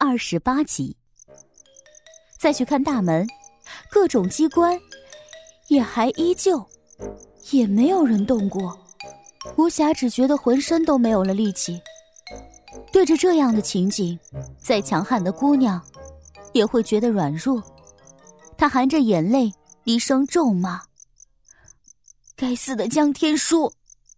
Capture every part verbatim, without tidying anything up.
二十八集。再去看大门，各种机关也还依旧，也没有人动过。吴霞只觉得浑身都没有了力气。对着这样的情景，再强悍的姑娘也会觉得软弱。她含着眼泪低声咒骂：该死的江天书！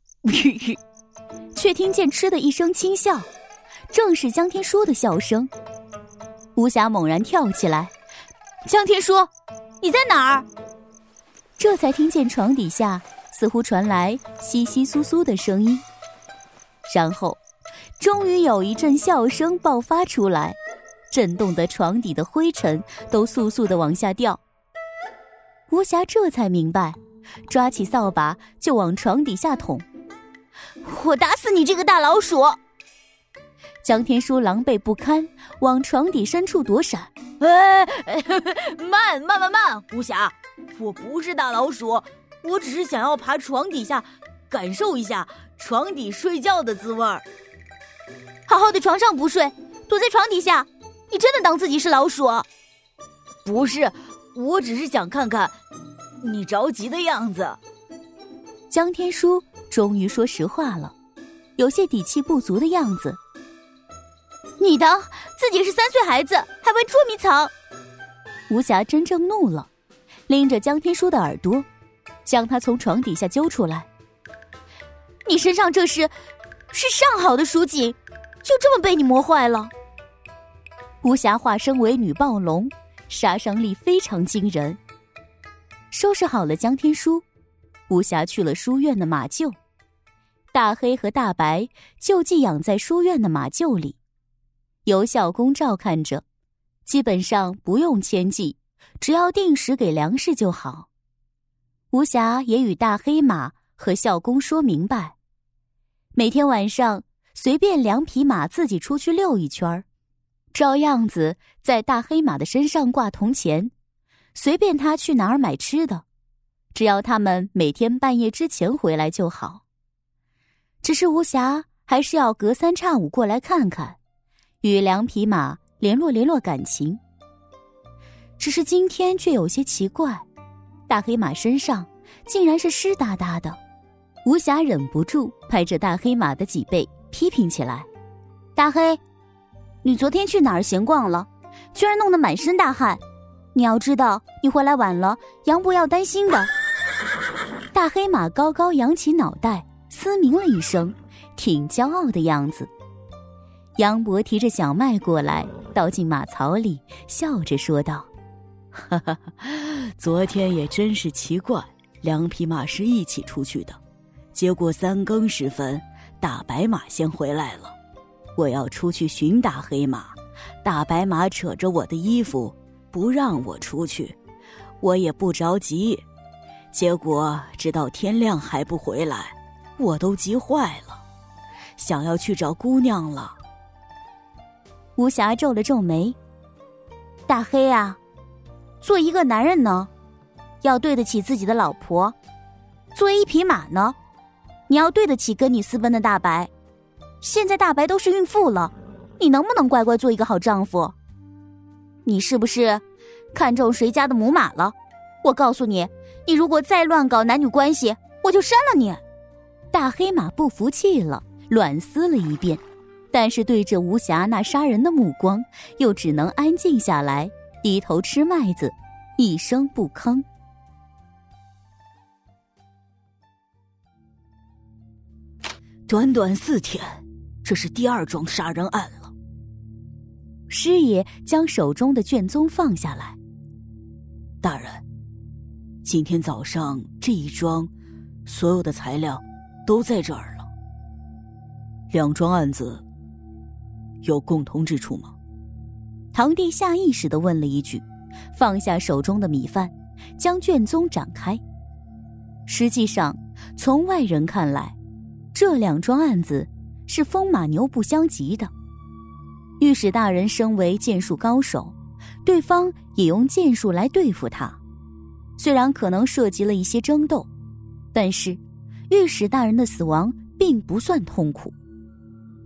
却听见嗤的一声轻笑，正是江天书的笑声。吴霞猛然跳起来：江天书，你在哪儿？这才听见床底下似乎传来窸窸窣窣的声音，然后终于有一阵笑声爆发出来，震动的床底的灰尘都簌簌地往下掉。吴霞这才明白，抓起扫把就往床底下捅。我打死你这个大老鼠！江天书狼狈不堪，往床底深处躲闪。 哎，慢慢慢慢，吴霞，我不是大老鼠，我只是想要爬床底下，感受一下床底睡觉的滋味儿。 好好的床上不睡，躲在床底下，你真的当自己是老鼠？ 不是，我只是想看看你着急的样子。 江天书终于说实话了，有些底气不足的样子。你当自己是三岁孩子，还玩捉迷藏？吴霞真正怒了，拎着江天书的耳朵，将他从床底下揪出来。你身上这是是上好的蜀锦，就这么被你磨坏了？吴霞化身为女暴龙，杀伤力非常惊人。收拾好了江天书，吴霞去了书院的马厩。大黑和大白就寄养在书院的马厩里，由校工照看着，基本上不用迁徙，只要定时给粮食就好。吴霞也与大黑马和校工说明白，每天晚上随便两匹马自己出去溜一圈，照样子在大黑马的身上挂铜钱，随便他去哪儿买吃的，只要他们每天半夜之前回来就好。只是吴霞还是要隔三差五过来看看，与两匹马联络联络感情。只是今天却有些奇怪，大黑马身上竟然是湿哒哒的。吴霞忍不住拍着大黑马的脊背批评起来：大黑，你昨天去哪儿闲逛了？居然弄得满身大汗，你要知道你回来晚了，杨伯要担心的。大黑马高高扬起脑袋，嘶鸣了一声，挺骄傲的样子。杨伯提着小麦过来，倒进马槽里，笑着说道： 哈哈，昨天也真是奇怪，两匹马是一起出去的，结果三更时分，大白马先回来了。我要出去寻大黑马，大白马扯着我的衣服不让我出去，我也不着急，结果直到天亮还不回来，我都急坏了，想要去找姑娘了。 吴霞皱了皱眉：大黑啊，做一个男人呢，要对得起自己的老婆；作为一匹马呢，你要对得起跟你私奔的大白。现在大白都是孕妇了，你能不能乖乖做一个好丈夫？你是不是看中谁家的母马了？我告诉你，你如果再乱搞男女关系，我就删了你。大黑马不服气了，乱撕了一遍，但是对着吴霞那杀人的目光，又只能安静下来，低头吃麦子，一声不吭。 短短四天，这是第二桩杀人案了。 师爷将手中的卷宗放下来： 大人，今天早上这一桩所有的材料都在这儿了。两桩案子有共同之处吗？ 堂弟下意识地问了一句，放下手中的米饭，将卷宗展开。实际上从外人看来，这两桩案子是风马牛不相及的。御史大人身为剑术高手，对方也用剑术来对付他，虽然可能涉及了一些争斗，但是御史大人的死亡并不算痛苦。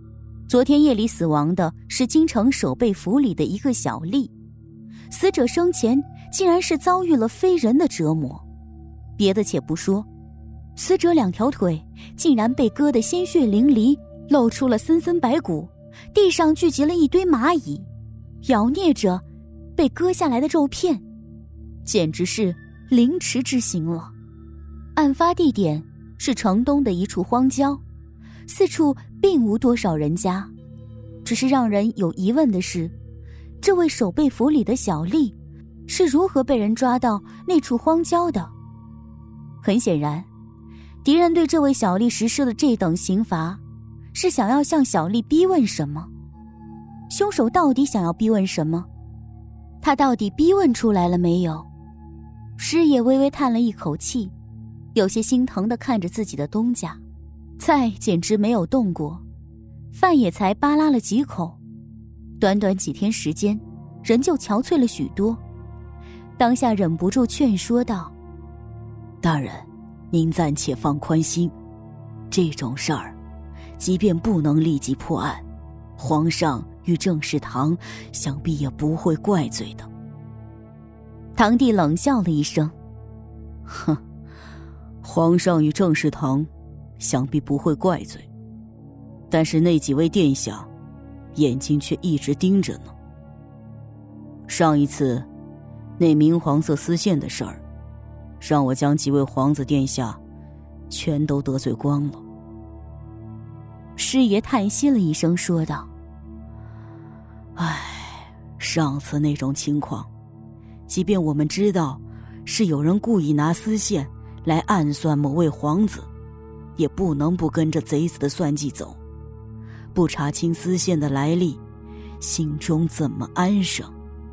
昨天夜里死亡的是京城守备府里的一个小吏，死者生前竟然是遭遇了非人的折磨。别的且不说，死者两条腿竟然被割得鲜血淋漓，露出了森森白骨，地上聚集了一堆蚂蚁，咬啮着被割下来的肉片，简直是凌迟之刑了。案发地点是城东的一处荒郊，四处并无多少人家，只是让人有疑问的是，这位守备府里的小吏是如何被人抓到那处荒郊的？很显然，敌人对这位小吏实施了这等刑罚，是想要向小吏逼问什么？凶手到底想要逼问什么？他到底逼问出来了没有？师爷微微叹了一口气，有些心疼地看着自己的东家，菜简直没有动过，饭也才扒拉了几口，短短几天时间，人就憔悴了许多。当下忍不住劝说道： 大人，您暂且放宽心，这种事儿即便不能立即破案，皇上与正事堂想必也不会怪罪的。 堂弟冷笑了一声： 哼，皇上与正事堂想必不会怪罪，但是那几位殿下眼睛却一直盯着呢。上一次那明黄色丝线的事儿，让我将几位皇子殿下全都得罪光了。 师爷叹息了一声说道： 唉，上次那种情况，即便我们知道是有人故意拿丝线来暗算某位皇子，也不能不跟着贼子的算计走，不查清丝线的来历，心中怎么安生？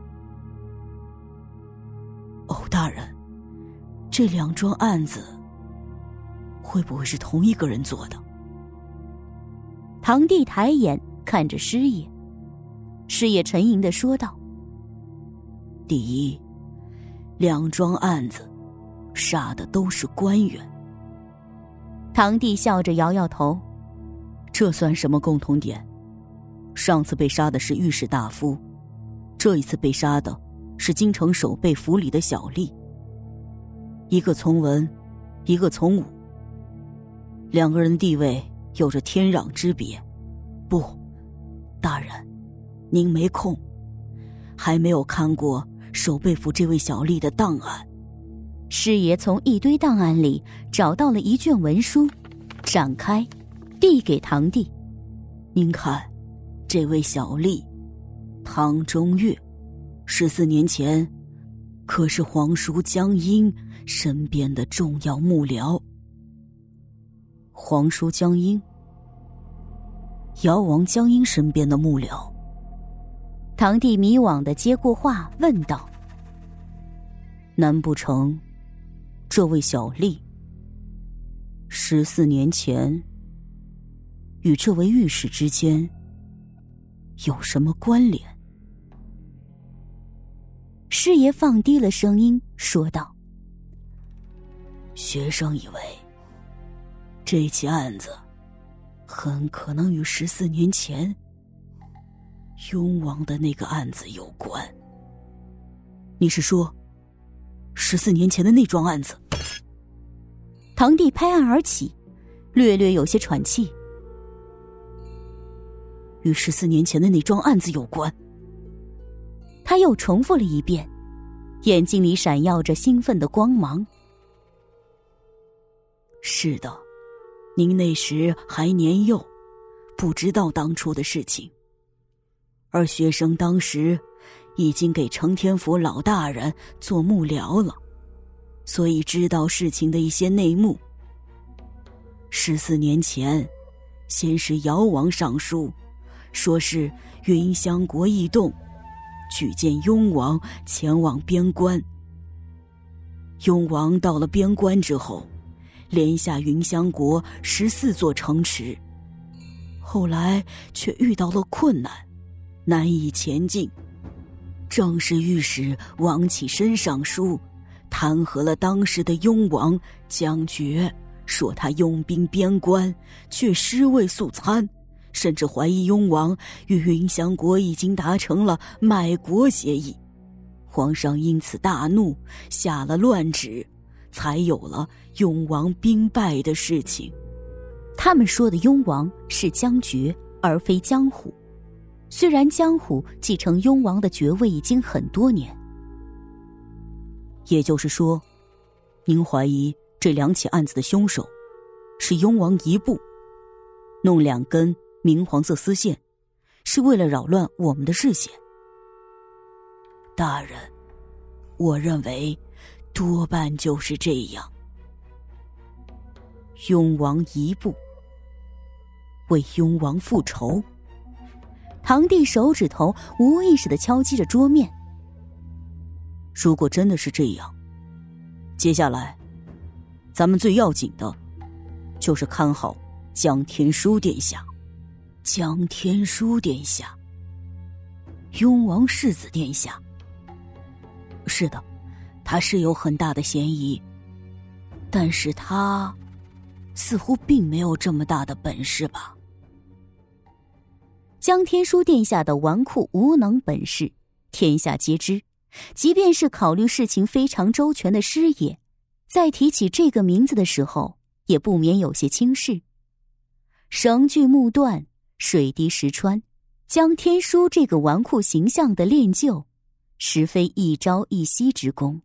哦，大人，这两桩案子会不会是同一个人做的？ 堂弟抬眼看着师爷，师爷沉吟地说道： 第一，两桩案子杀的都是官员。 堂弟笑着摇摇头： 这算什么共同点？上次被杀的是御史大夫，这一次被杀的是京城守备府里的小吏，一个从文，一个从武，两个人的地位有着天壤之别。不，大人，您没空，还没有看过守备府这位小吏的档案。 师爷从一堆档案里找到了一卷文书，展开递给堂弟： 您看，这位小吏汤中岳，十四年前可是皇叔江英身边的重要幕僚。皇叔江英，姚王江英身边的幕僚。 堂弟迷惘地接过话问道： 难不成这位小吏十四年前与这位御史之间有什么关联？ 师爷放低了声音说道： 学生以为这起案子很可能与十四年前雍王的那个案子有关。你是说十四年前的那桩案子？ 堂弟拍案而起，略略有些喘气。 与十四年前的那桩案子有关？ 他又重复了一遍，眼睛里闪耀着兴奋的光芒。 是的，您那时还年幼，不知道当初的事情，而学生当时已经给承天府老大人做幕僚了，所以知道事情的一些内幕。十四年前，先是姚王上书，说是云香国异动，举荐雍王前往边关。雍王到了边关之后，连下云香国十四座城池，后来却遇到了困难，难以前进。正是御史王启深上书，弹劾了当时的雍王姜觉，说他拥兵边关，却尸位素餐， 甚至怀疑雍王与云香国已经达成了卖国协议。皇上因此大怒，下了乱旨，才有了雍王兵败的事情。 他们说的雍王是姜爵，而非姜虎。虽然姜虎继承雍王的爵位已经很多年。 也就是说，您怀疑这两起案子的凶手是雍王一部，弄两根明黄色丝线，是为了扰乱我们的视线。大人，我认为多半就是这样。雍王一部为雍王复仇。 堂弟手指头无意识地敲击着桌面。 如果真的是这样，接下来咱们最要紧的就是看好江天书殿下。江天书殿下，雍王世子殿下。是的，他是有很大的嫌疑，但是他似乎并没有这么大的本事吧。 江天书殿下的纨绔无能本事天下皆知，即便是考虑事情非常周全的师爷，在提起这个名字的时候也不免有些轻视。绳锯木断，水滴石穿，江天书这个纨绔形象的练就，实非一朝一夕之功。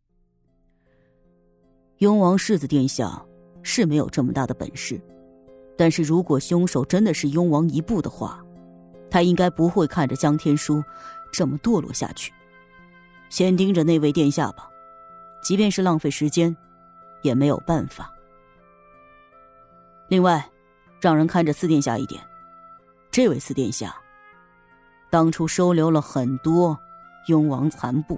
雍王世子殿下是没有这么大的本事，但是如果凶手真的是雍王一部的话，他应该不会看着江天书这么堕落下去。先盯着那位殿下吧，即便是浪费时间也没有办法。另外，让人看着四殿下一点，这位四殿下当初收留了很多雍王残部。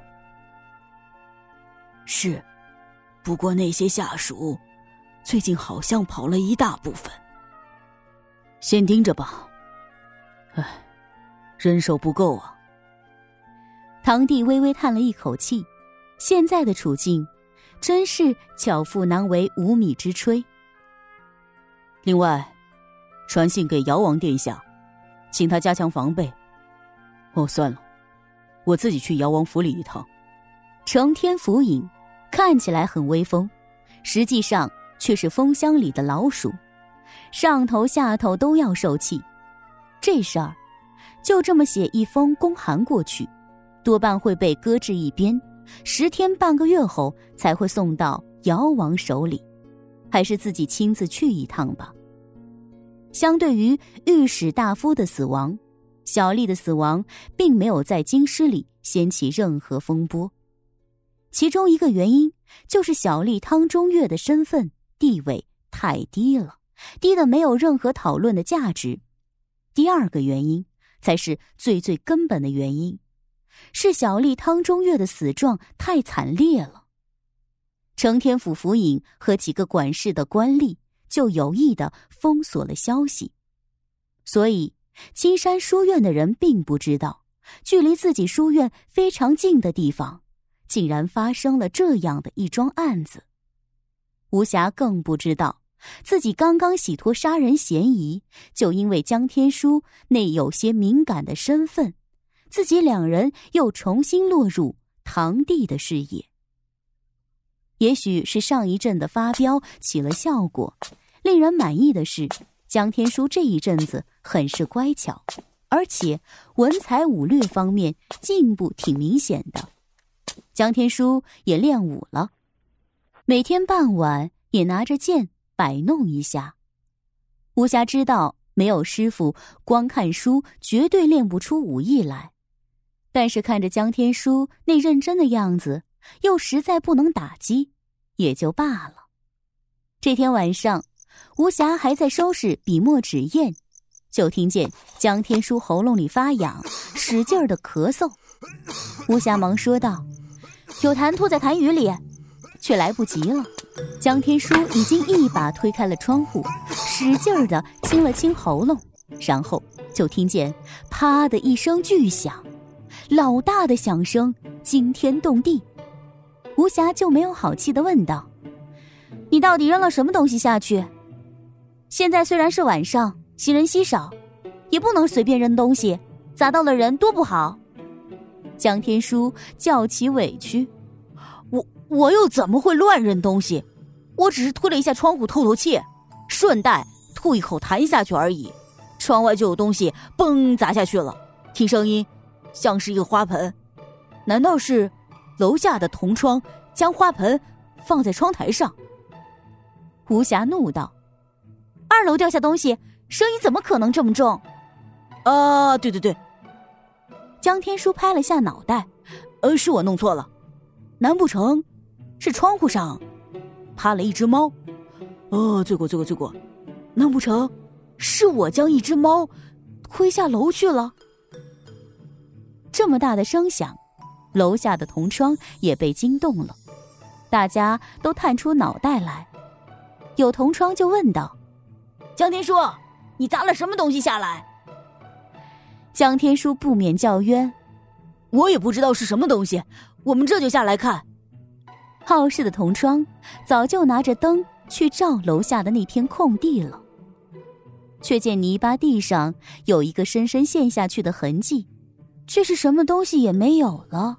是，不过那些下属最近好像跑了一大部分。先盯着吧。唉，人手不够啊。 堂弟微微叹了一口气，现在的处境真是巧妇难为无米之炊。 另外，传信给姚王殿下，请他加强防备。哦，算了，我自己去姚王府里一趟。 承天府尹看起来很威风，实际上却是蜂箱里的老鼠，上头下头都要受气。这事儿就这么写一封公函过去，多半会被搁置一边，十天半个月后才会送到姚王手里，还是自己亲自去一趟吧。相对于御史大夫的死亡，小丽的死亡并没有在京师里掀起任何风波。其中一个原因就是小丽汤中月的身份地位太低了，低得没有任何讨论的价值。第二个原因才是最最根本的原因，是小丽汤中月的死状太惨烈了。承天府府尹和几个管事的官吏就有意地封锁了消息，所以青山书院的人并不知道，距离自己书院非常近的地方竟然发生了这样的一桩案子。吴霞更不知道，自己刚刚洗脱杀人嫌疑，就因为江天书那有些敏感的身份，自己两人又重新落入堂弟的视野。也许是上一阵的发飙起了效果，令人满意的是，江天书这一阵子很是乖巧，而且文才武略方面进步挺明显的。江天书也练武了，每天傍晚也拿着剑摆弄一下。吴霞知道没有师傅，光看书绝对练不出武艺来，但是看着江天书那认真的样子，又实在不能打击，也就罢了。这天晚上，吴霞还在收拾笔墨纸砚，就听见江天书喉咙里发痒，使劲儿的咳嗽。吴霞忙说道：“有痰吐在痰盂里。”却来不及了，江天书已经一把推开了窗户，使劲儿的清了清喉咙，然后就听见啪的一声巨响，老大的响声惊天动地。吴霞就没有好气地问道：“你到底扔了什么东西下去？现在虽然是晚上，行人稀少， 也不能随便扔东西，砸到了人多不好。江天书叫起委屈： 我我又怎么会乱扔东西？我只是推了一下窗户透透气，顺带吐一口痰下去而已。窗外就有东西嘣砸下去了，听声音像是一个花盆。难道是楼下的同窗将花盆放在窗台上？ 吴霞怒道：二楼掉下东西，声音怎么可能这么重？ 啊，对对对。 江天书拍了下脑袋： 呃，是我弄错了，难不成是窗户上趴了一只猫？哦，罪过罪过罪过，难不成是我将一只猫推下楼去了？ 这么大的声响，楼下的同窗也被惊动了，大家都探出脑袋来。有同窗就问道： 江天书，你砸了什么东西下来？ 江天书不免叫冤： 我也不知道是什么东西，我们这就下来看。 好事的同窗早就拿着灯去照楼下的那片空地了，却见泥巴地上有一个深深陷下去的痕迹，却是什么东西也没有了。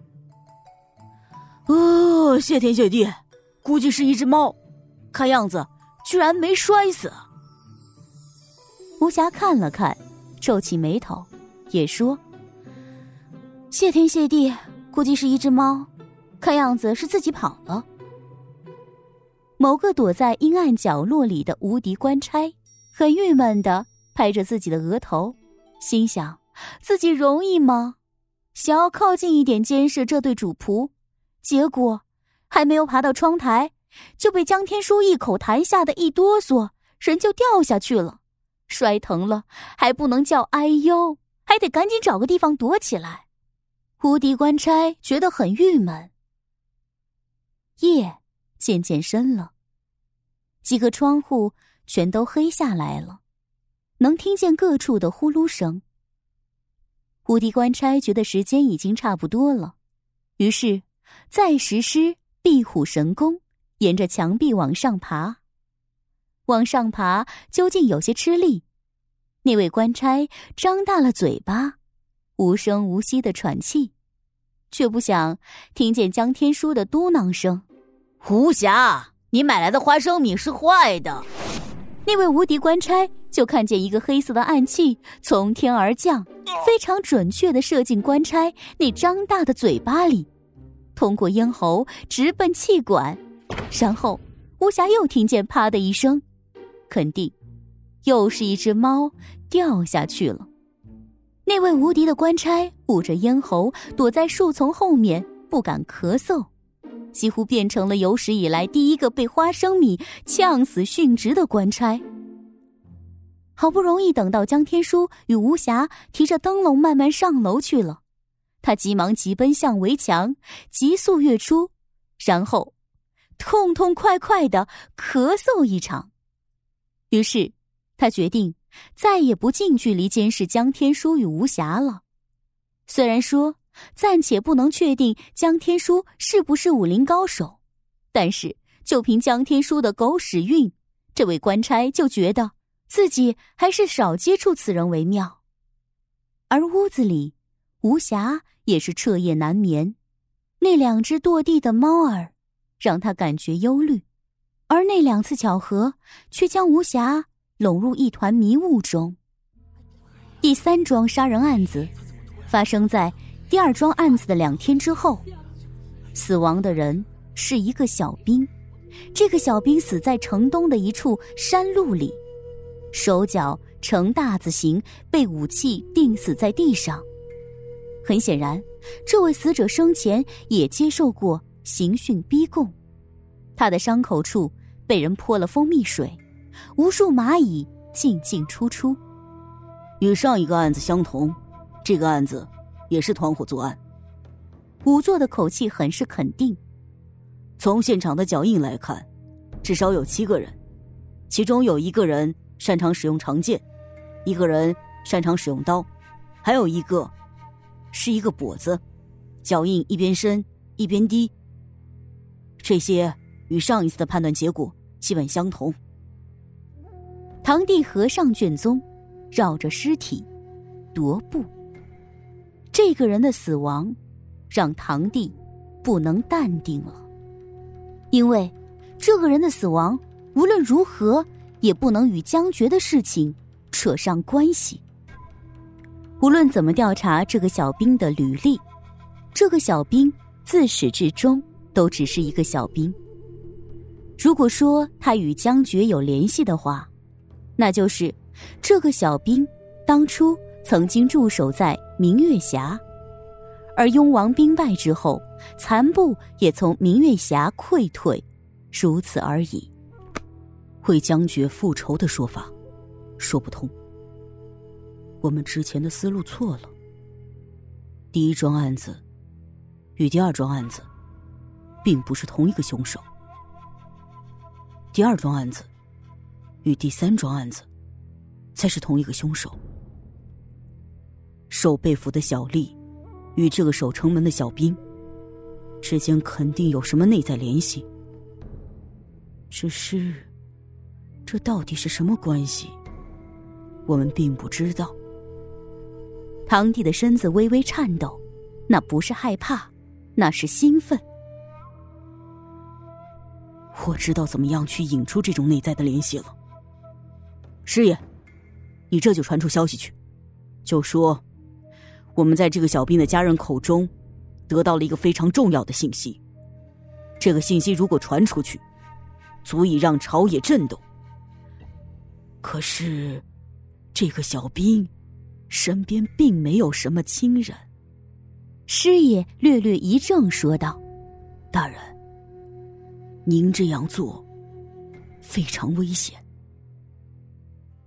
哦，谢天谢地，估计是一只猫，看样子居然没摔死。 吴霞看了看，皱起眉头，也说：谢天谢地，估计是一只猫，看样子是自己跑了。某个躲在阴暗角落里的无敌官差很郁闷地拍着自己的额头，心想自己容易吗？想要靠近一点监视这对主仆，结果还没有爬到窗台，就被江天书一口痰吓得一哆嗦，人就掉下去了。摔疼了还不能叫哎呦，还得赶紧找个地方躲起来。无敌官差觉得很郁闷。夜渐渐深了，几个窗户全都黑下来了，能听见各处的呼噜声。无敌官差觉得时间已经差不多了，于是再实施壁虎神功，沿着墙壁往上爬。往上爬究竟有些吃力，那位官差张大了嘴巴，无声无息地喘气，却不想听见江天书的嘟囔声： 胡霞，你买来的花生米是坏的。 那位无敌官差就看见一个黑色的暗器从天而降，非常准确地射进官差那张大的嘴巴里，通过咽喉直奔气管。然后吴霞又听见啪的一声，肯定又是一只猫掉下去了。那位无敌的官差捂着咽喉躲在树丛后面，不敢咳嗽，几乎变成了有史以来第一个被花生米呛死殉职的官差。好不容易等到江天书与吴霞提着灯笼慢慢上楼去了，他急忙急奔向围墙，急速跃出，然后痛痛快快地咳嗽一场。于是他决定再也不近距离监视江天书与吴霞了。虽然说暂且不能确定江天书是不是武林高手，但是就凭江天书的狗屎运，这位官差就觉得自己还是少接触此人为妙。而屋子里吴霞也是彻夜难眠，那两只堕地的猫儿让他感觉忧虑，而那两次巧合却将吴霞笼入一团迷雾中。第三桩杀人案子发生在第二桩案子的两天之后，死亡的人是一个小兵。这个小兵死在城东的一处山路里，手脚呈大字形，被武器钉死在地上。很显然，这位死者生前也接受过刑讯逼供，他的伤口处被人泼了蜂蜜水，无数蚂蚁进进出出。 与上一个案子相同，这个案子也是团伙作案。 仵作的口气很是肯定。 从现场的脚印来看，至少有七个人，其中有一个人擅长使用长剑，一个人擅长使用刀，还有一个是一个跛子，脚印一边深一边低。这些与上一次的判断结果基本相同。 堂弟和尚卷宗绕着尸体踱步。这个人的死亡让堂弟不能淡定了，因为这个人的死亡无论如何也不能与江决的事情扯上关系。无论怎么调查这个小兵的履历，这个小兵自始至终都只是一个小兵。如果说他与江决有联系的话，那就是这个小兵当初曾经驻守在明月峡，而雍王兵败之后，残部也从明月峡溃退，如此而已。 为江决复仇的说法说不通，我们之前的思路错了。第一桩案子与第二桩案子并不是同一个凶手，第二桩案子与第三桩案子才是同一个凶手。守备府的小吏与这个守城门的小兵之间肯定有什么内在联系，只是这到底是什么关系，我们并不知道。 堂弟的身子微微颤抖，那不是害怕，那是兴奋。 我知道怎么样去引出这种内在的联系了。师爷，你这就传出消息去，就说我们在这个小兵的家人口中得到了一个非常重要的信息，这个信息如果传出去，足以让朝野震动。可是这个小兵身边并没有什么亲人。 师爷略略一怔，说道： 大人，您这样做非常危险。